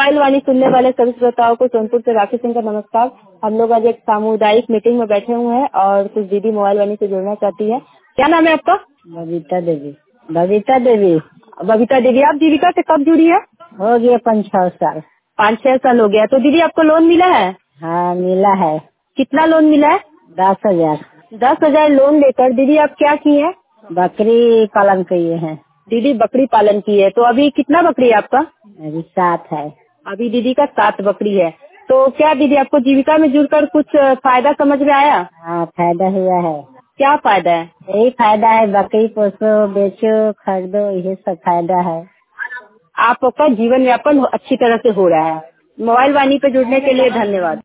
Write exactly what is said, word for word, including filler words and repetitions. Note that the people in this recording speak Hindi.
मोबाइल वाणी सुनने वाले सभी श्रोताओं को सोनपुर से राखी सिंह का नमस्कार। हम लोग आज एक सामुदायिक मीटिंग में बैठे हुए हैं और कुछ दीदी मोबाइल वाणी से जुड़ना चाहती है। क्या नाम है आपका? बबीता देवी। बबीता देवी। बबीता देवी, आप जीविका से कब जुड़ी है? हो गया पाँच छह साल। पाँच छह साल हो गया। तो दीदी आपको लोन मिला है? हाँ मिला है। कितना लोन मिला है? दस हजार। दस हजार लोन लेकर दीदी आप क्या की है? बकरी पालन किए हैं। दीदी बकरी पालन की है। तो अभी कितना बकरी है आपका? अभी सात है। अभी दीदी का सात बकरी है। तो क्या दीदी आपको जीविका में जुड़कर कुछ अ, फायदा समझ में आया? हाँ फायदा हुआ है। क्या फायदा है? यही फायदा है, बकरी पोसो, बेचो, खरीदो, यही सब फायदा है। आपका जीवन यापन अच्छी तरह से हो रहा है। मोबाइल वाणी पे जुड़ने के लिए धन्यवाद।